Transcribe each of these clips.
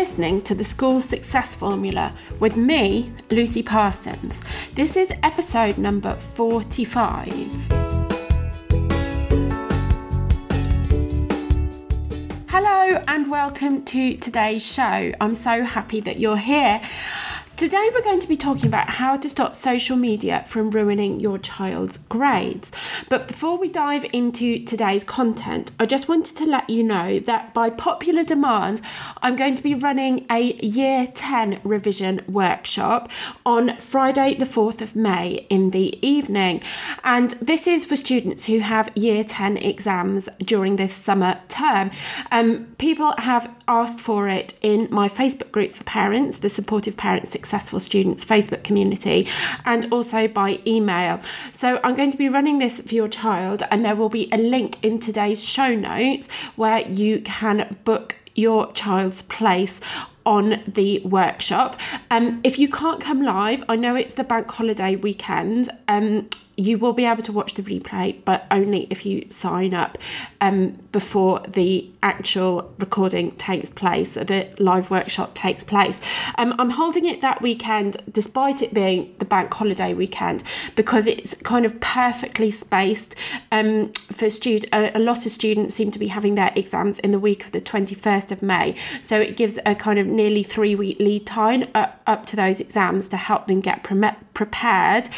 listening to the School Success Formula with me, Lucy Parsons. This is episode number 45. Hello and welcome to today's show. I'm so happy that you're here. Today we're going to be talking about how to stop social media from ruining your child's grades. But before we dive into today's content, I just wanted to let you know that by popular demand, I'm going to be running a Year 10 revision workshop on Friday the 4th of May in the evening. And this is for students who have Year 10 exams during this summer term. People have asked for it in my Facebook group for parents, the Supportive Parents Successful Students Facebook community, and also by email. So I'm going to be running this for your child, and there will be a link in today's show notes where you can book your child's place on the workshop. If you can't come live, I know it's the bank holiday weekend, you will be able to watch the replay, but only if you sign up before the actual recording takes place, the live workshop takes place. I'm holding it that weekend, despite it being the bank holiday weekend, because it's kind of perfectly spaced for a lot of students seem to be having their exams in the week of the 21st of May. So it gives a kind of nearly 3-week lead time up to those exams to help them get prepared.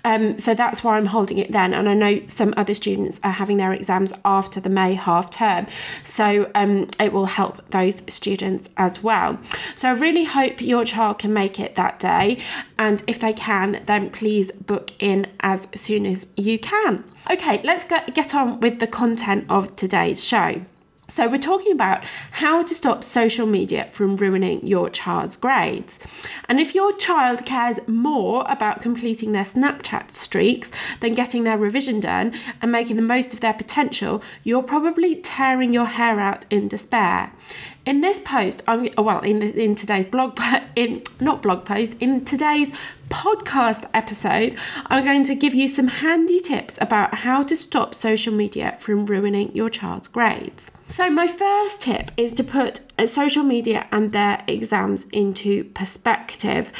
So that's why I'm holding it then. And I know some other students are having their exams after the May half term. So it will help those students as well. So I really hope your child can make it that day. And if they can, then please book in as soon as you can. Okay, let's get on with the content of today's show. So we're talking about how to stop social media from ruining your child's grades. And if your child cares more about completing their Snapchat streaks than getting their revision done and making the most of their potential, you're probably tearing your hair out in despair. In this post, in today's in today's podcast episode, I'm going to give you some handy tips about how to stop social media from ruining your child's grades. So my first tip is to put social media and their exams into perspective.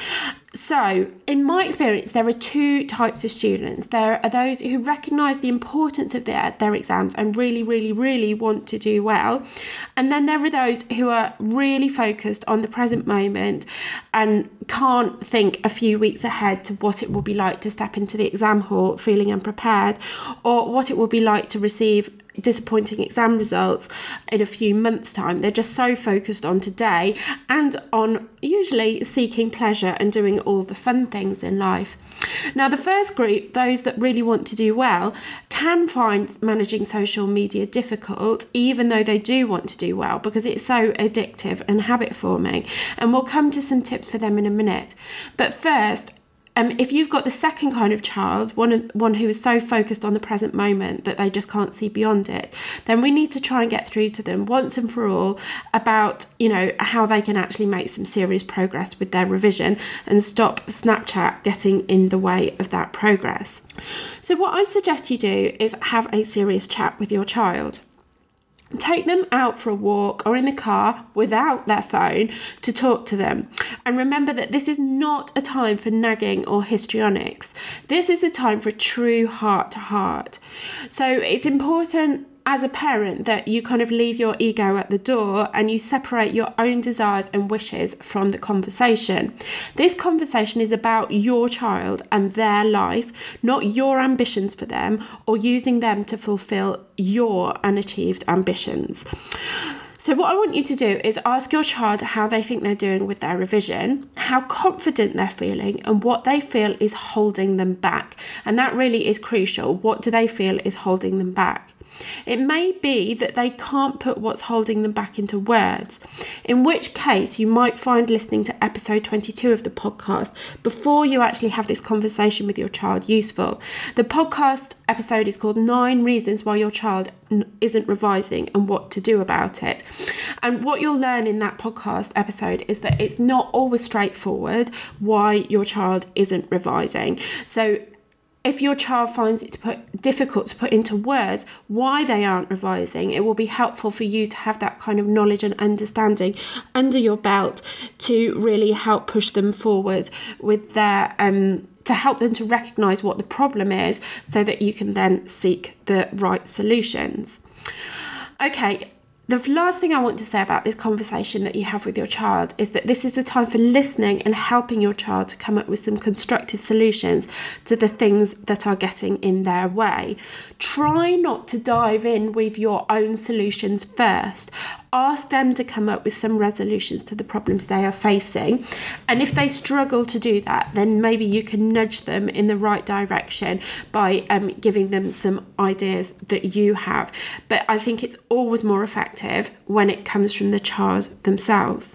So, in my experience, there are two types of students. There are those who recognise the importance of their exams and really, really, really want to do well. And then there are those who are really focused on the present moment and can't think a few weeks ahead to what it will be like to step into the exam hall feeling unprepared, or what it will be like to receive disappointing exam results in a few months' time. They're just so focused on today and on usually seeking pleasure and doing all the fun things in life. Now, the first group, those that really want to do well, can find managing social media difficult, even though they do want to do well, because it's so addictive and habit forming. And we'll come to some tips for them in a minute. But first, if you've got the second kind of child, one who is so focused on the present moment that they just can't see beyond it, then we need to try and get through to them once and for all about, how they can actually make some serious progress with their revision and stop Snapchat getting in the way of that progress. So what I suggest you do is have a serious chat with your child. Take them out for a walk or in the car without their phone to talk to them. And remember that this is not a time for nagging or histrionics. This is a time for a true heart-to-heart. So it's important as a parent that you kind of leave your ego at the door and you separate your own desires and wishes from the conversation. This conversation is about your child and their life, not your ambitions for them or using them to fulfill your unachieved ambitions. So what I want you to do is ask your child how they think they're doing with their revision, how confident they're feeling, and what they feel is holding them back. And that really is crucial. What do they feel is holding them back? It may be that they can't put what's holding them back into words, in which case you might find listening to episode 22 of the podcast before you actually have this conversation with your child useful. The podcast episode is called 9 Reasons Why Your Child Isn't Revising and What to Do About It. And what you'll learn in that podcast episode is that it's not always straightforward why your child isn't revising. So if your child finds it difficult to put into words why they aren't revising, it will be helpful for you to have that kind of knowledge and understanding under your belt to really help push them forward with their to help them to recognise what the problem is so that you can then seek the right solutions. Okay. The last thing I want to say about this conversation that you have with your child is that this is the time for listening and helping your child to come up with some constructive solutions to the things that are getting in their way. Try not to dive in with your own solutions first. Ask them to come up with some resolutions to the problems they are facing. And if they struggle to do that, then maybe you can nudge them in the right direction by giving them some ideas that you have. But I think it's always more effective when it comes from the child themselves.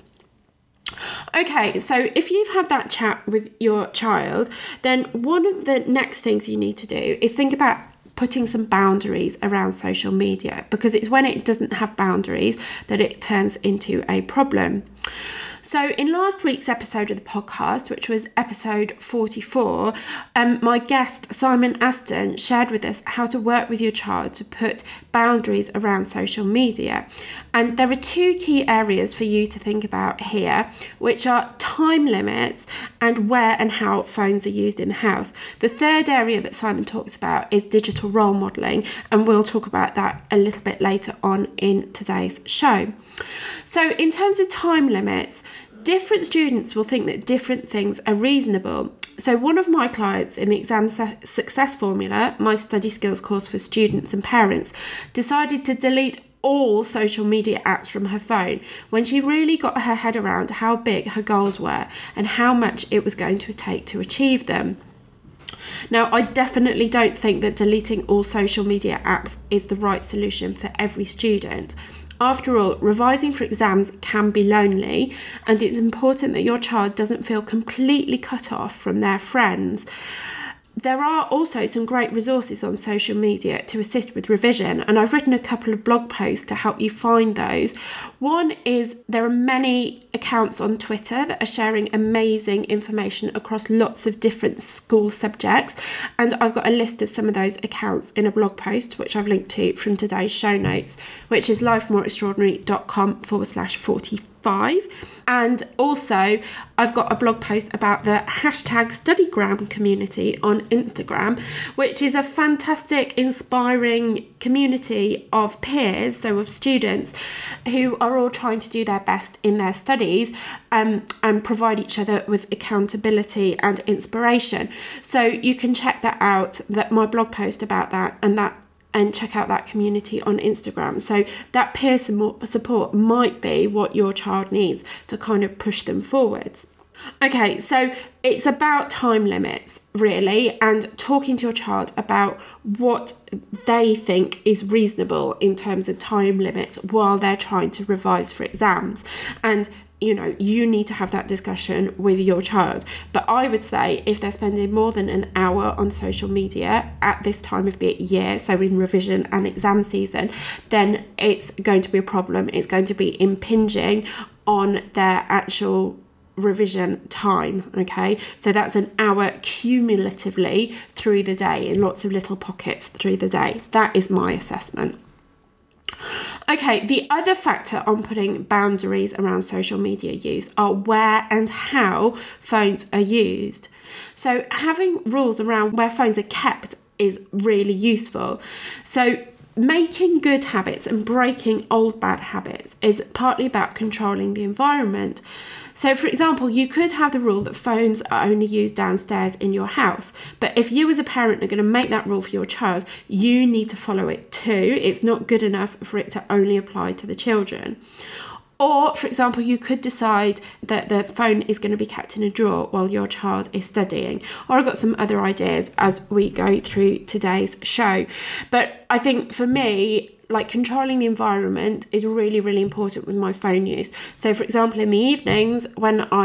Okay, so if you've had that chat with your child, then one of the next things you need to do is think about putting some boundaries around social media, because it's when it doesn't have boundaries that it turns into a problem. So in last week's episode of the podcast, which was episode 44, my guest Simon Aston shared with us how to work with your child to put boundaries around social media. And there are two key areas for you to think about here, which are time limits and where and how phones are used in the house. The third area that Simon talks about is digital role modelling, and we'll talk about that a little bit later on in today's show. So in terms of time limits, different students will think that different things are reasonable. So one of my clients in the Exam Success Formula, my study skills course for students and parents, decided to delete all social media apps from her phone when she really got her head around how big her goals were and how much it was going to take to achieve them. Now, I definitely don't think that deleting all social media apps is the right solution for every student. After all, revising for exams can be lonely, and it's important that your child doesn't feel completely cut off from their friends. There are also some great resources on social media to assist with revision, and I've written a couple of blog posts to help you find those. One is there are many accounts on Twitter that are sharing amazing information across lots of different school subjects, and I've got a list of some of those accounts in a blog post which I've linked to from today's show notes, which is lifemoreextraordinary.com/45. And also I've got a blog post about the #StudyGram community on Instagram, which is a fantastic, inspiring community of peers, so of students who are all trying to do their best in their studies and provide each other with accountability and inspiration. So you can check that out, that my blog post about that, and check out that community on Instagram. So that peer support might be what your child needs to kind of push them forwards. Okay, so it's about time limits, really, and talking to your child about what they think is reasonable in terms of time limits while they're trying to revise for exams. And you need to have that discussion with your child. But I would say if they're spending more than an hour on social media at this time of the year, so in revision and exam season, then it's going to be a problem. It's going to be impinging on their actual revision time. Okay, so that's an hour cumulatively through the day in lots of little pockets through the day. That is my assessment. Okay, the other factor on putting boundaries around social media use are where and how phones are used. So having rules around where phones are kept is really useful. So making good habits and breaking old bad habits is partly about controlling the environment. So, for example, you could have the rule that phones are only used downstairs in your house. But if you as a parent are going to make that rule for your child, you need to follow it too. It's not good enough for it to only apply to the children. Or, for example, you could decide that the phone is going to be kept in a drawer while your child is studying. Or I've got some other ideas as we go through today's show. But I think for me, controlling the environment is really, really important with my phone use. So, for example, in the evenings when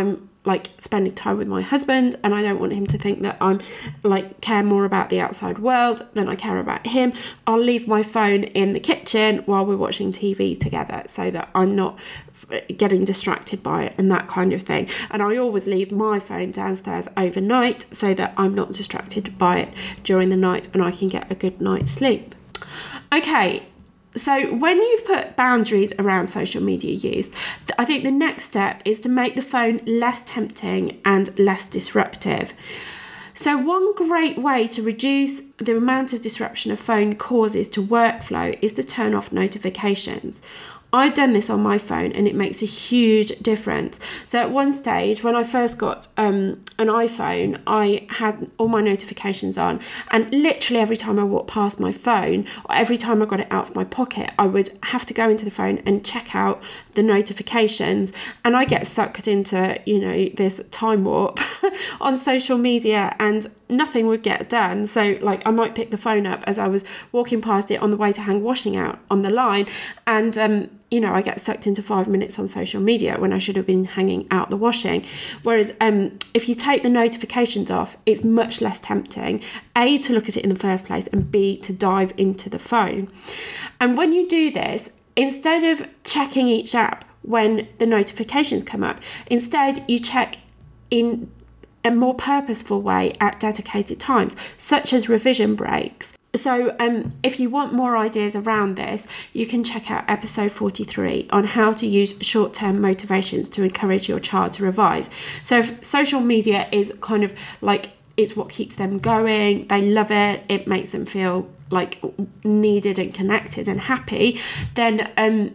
like spending time with my husband, and I don't want him to think that I'm like care more about the outside world than I care about him, I'll leave my phone in the kitchen while we're watching TV together so that I'm not getting distracted by it and that kind of thing. And I always leave my phone downstairs overnight so that I'm not distracted by it during the night and I can get a good night's sleep. Okay, so when you've put boundaries around social media use, I think the next step is to make the phone less tempting and less disruptive. So one great way to reduce the amount of disruption a phone causes to workflow is to turn off notifications. I've done this on my phone and it makes a huge difference. So at one stage, when I first got an iPhone, I had all my notifications on, and literally every time I walked past my phone, or every time I got it out of my pocket, I would have to go into the phone and check out the notifications, and I get sucked into, this time warp on social media, and nothing would get done. So like I might pick the phone up as I was walking past it on the way to hang washing out on the line, and I get sucked into 5 minutes on social media when I should have been hanging out the washing. Whereas if you take the notifications off, it's much less tempting, A, to look at it in the first place, and B, to dive into the phone. And when you do this, instead of checking each app when the notifications come up, instead you check in a more purposeful way at dedicated times, such as revision breaks. So if you want more ideas around this, you can check out episode 43 on how to use short-term motivations to encourage your child to revise. So if social media is kind of like, it's what keeps them going, they love it, it makes them feel like needed and connected and happy, then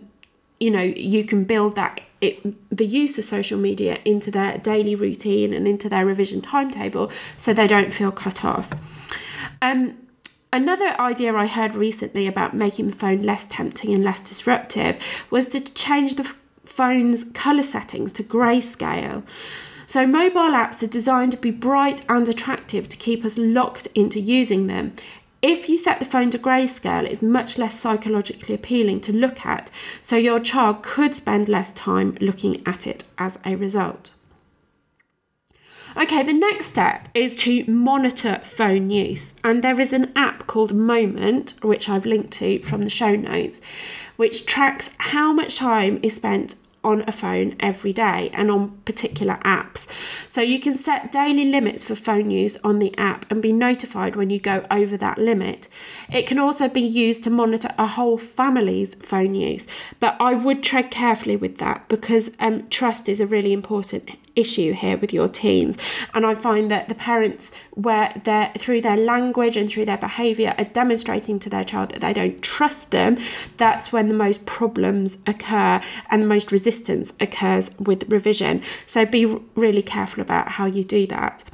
you can build the use of social media into their daily routine and into their revision timetable so they don't feel cut off. Another idea I heard recently about making the phone less tempting and less disruptive was to change the phone's colour settings to grayscale. So mobile apps are designed to be bright and attractive to keep us locked into using them. If you set the phone to grayscale, it's much less psychologically appealing to look at, so your child could spend less time looking at it as a result. Okay, the next step is to monitor phone use, and there is an app called Moment, which I've linked to from the show notes, which tracks how much time is spent on a phone every day and on particular apps. So you can set daily limits for phone use on the app and be notified when you go over that limit. It can also be used to monitor a whole family's phone use, but I would tread carefully with that because trust is a really important issue here with your teens, and I find that the parents, where they're through their language and through their behaviour, are demonstrating to their child that they don't trust them, that's when the most problems occur and the most resistance occurs with revision. So be really careful about how you do that.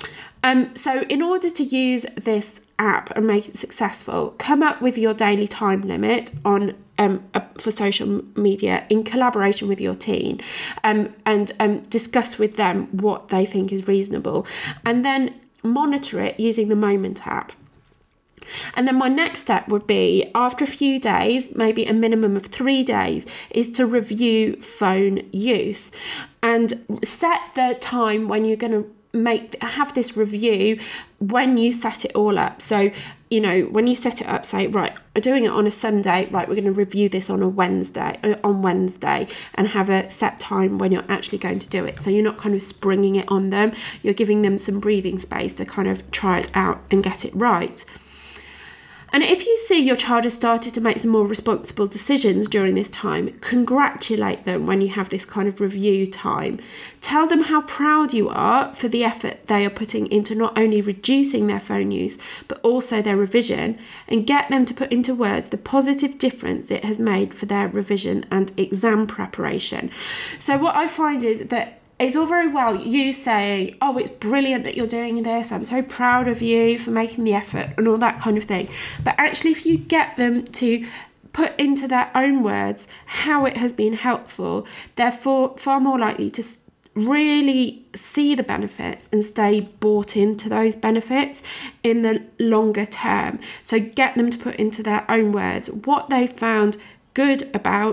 So in order to use this app and make it successful, come up with your daily time limit on for social media in collaboration with your teen, and discuss with them what they think is reasonable, and then monitor it using the Moment app. And then my next step would be, after a few days, maybe a minimum of 3 days, is to review phone use and set the time when you're going to have this review when you set it all up. So, when you set it up, say, right, we're doing it on a Sunday, right, we're going to review this on Wednesday, and have a set time when you're actually going to do it. So you're not kind of springing it on them. You're giving them some breathing space to kind of try it out and get it right. And if you see your child has started to make some more responsible decisions during this time, congratulate them when you have this kind of review time. Tell them how proud you are for the effort they are putting into not only reducing their phone use, but also their revision, and get them to put into words the positive difference it has made for their revision and exam preparation. So what I find is that it's all very well you saying, oh, it's brilliant that you're doing this, I'm so proud of you for making the effort and all that kind of thing. But actually, if you get them to put into their own words how it has been helpful, they're far more likely to really see the benefits and stay bought into those benefits in the longer term. So get them to put into their own words what they found good about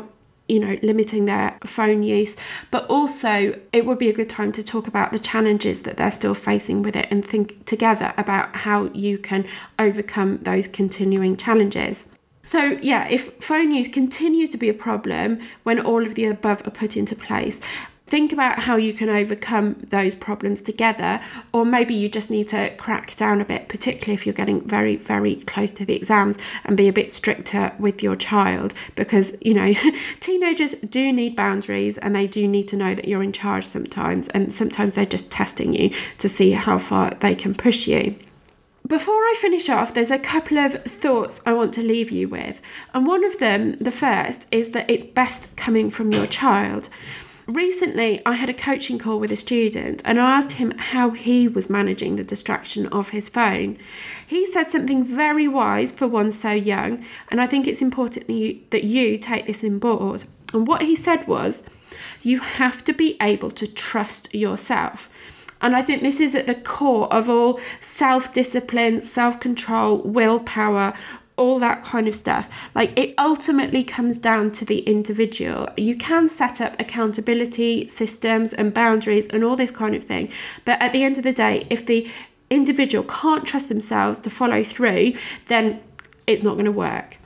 limiting their phone use, but also it would be a good time to talk about the challenges that they're still facing with it and think together about how you can overcome those continuing challenges. So yeah, if phone use continues to be a problem when all of the above are put into place, think about how you can overcome those problems together, or maybe you just need to crack down a bit, particularly if you're getting very, very close to the exams, and be a bit stricter with your child, because, teenagers do need boundaries and they do need to know that you're in charge sometimes, and sometimes they're just testing you to see how far they can push you. Before I finish off, there's a couple of thoughts I want to leave you with. And one of them, the first, is that it's best coming from your child. Recently, I had a coaching call with a student and I asked him how he was managing the distraction of his phone. He said something very wise for one so young, and I think it's important that you take this on board. And what he said was, you have to be able to trust yourself. And I think this is at the core of all self-discipline, self-control, willpower, all that kind of stuff. Like, it ultimately comes down to the individual. You can set up accountability systems and boundaries and all this kind of thing, but at the end of the day, if the individual can't trust themselves to follow through, then it's not going to work.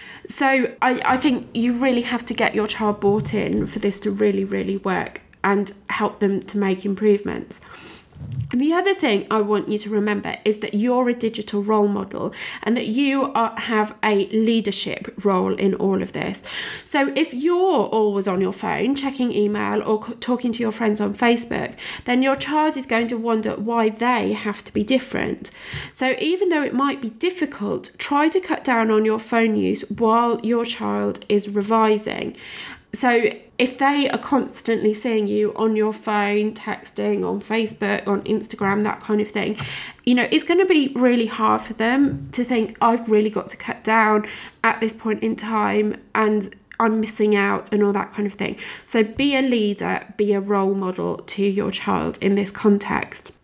So I think you really have to get your child bought in for this to really, really work and help them to make improvements. And the other thing I want you to remember is that you're a digital role model and that you have a leadership role in all of this. So if you're always on your phone, checking email or talking to your friends on Facebook, then your child is going to wonder why they have to be different. So even though it might be difficult, try to cut down on your phone use while your child is revising. So if they are constantly seeing you on your phone, texting, on Facebook, on Instagram, that kind of thing, it's going to be really hard for them to think, I've really got to cut down at this point in time and I'm missing out and all that kind of thing. So be a leader, be a role model to your child in this context.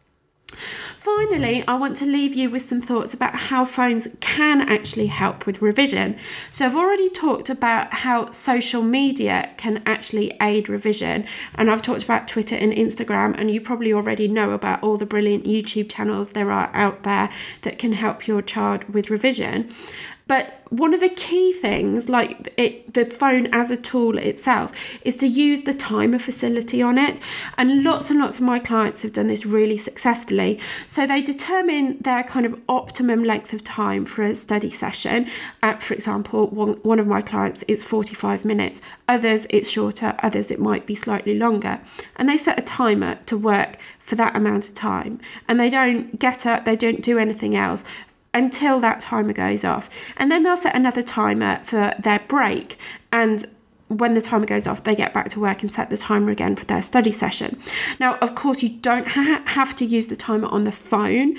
Finally, I want to leave you with some thoughts about how phones can actually help with revision. So I've already talked about how social media can actually aid revision, and I've talked about Twitter and Instagram, and you probably already know about all the brilliant YouTube channels there are out there that can help your child with revision. But one of the key things, like the phone as a tool itself, is to use the timer facility on it. And lots of my clients have done this really successfully. So they determine their kind of optimum length of time for a study session. For example, one of my clients, it's 45 minutes. Others, it's shorter. Others, it might be slightly longer. And they set a timer to work for that amount of time. And they don't get up, they don't do anything else until that timer goes off. And then they'll set another timer for their break. And when the timer goes off, they get back to work and set the timer again for their study session. Now, of course, you don't have to use the timer on the phone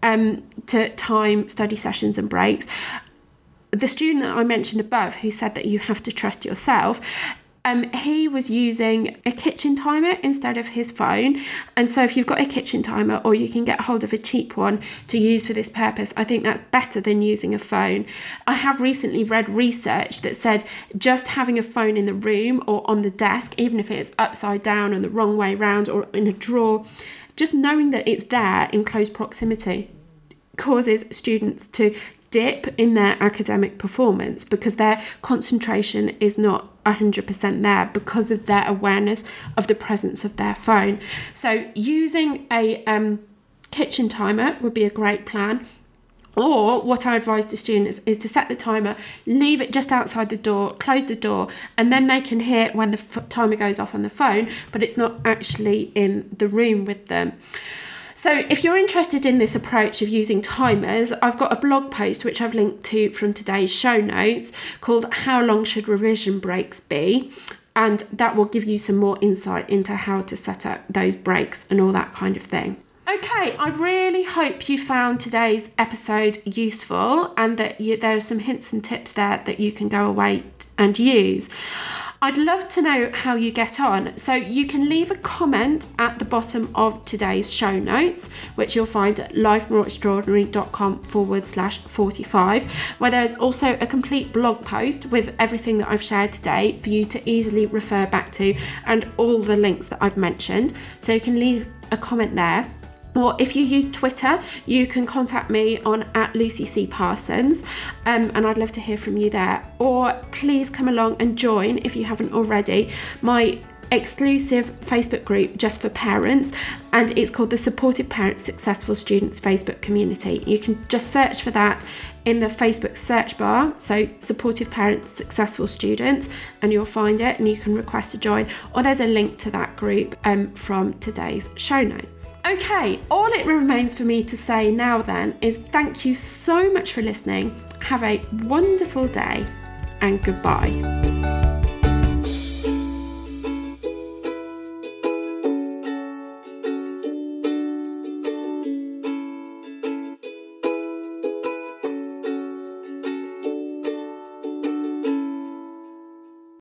to time study sessions and breaks. The student that I mentioned above who said that you have to trust yourself, he was using a kitchen timer instead of his phone. And so if you've got a kitchen timer, or you can get hold of a cheap one to use for this purpose, I think that's better than using a phone. I have recently read research that said just having a phone in the room or on the desk, even if it's upside down and the wrong way round or in a drawer, just knowing that it's there in close proximity causes students to dip in their academic performance because their concentration is not 100% there because of their awareness of the presence of their phone. So using a kitchen timer would be a great plan. Or what I advise to students is to set the timer, leave it just outside the door, close the door, and then they can hear when the timer goes off on the phone, but it's not actually in the room with them. So if you're interested in this approach of using timers, I've got a blog post which I've linked to from today's show notes called How Long Should Revision Breaks Be? And that will give you some more insight into how to set up those breaks and all that kind of thing. Okay, I really hope you found today's episode useful and that there are some hints and tips there that you can go away and use. I'd love to know how you get on. So you can leave a comment at the bottom of today's show notes, which you'll find at lifemoreextraordinary.com/45, where there's also a complete blog post with everything that I've shared today for you to easily refer back to, and all the links that I've mentioned. So you can leave a comment there. Or if you use Twitter, you can contact me on @LucyCParsons, and I'd love to hear from you there. Or please come along and join, if you haven't already, my exclusive Facebook group just for parents, and it's called the Supportive Parents Successful Students Facebook Community. You can just search for that in the Facebook search bar, so Supportive Parents Successful Students, and you'll find it, and you can request to join, or there's a link to that group from today's show notes. Okay, all it remains for me to say now then is thank you so much for listening. Have a wonderful day, and goodbye.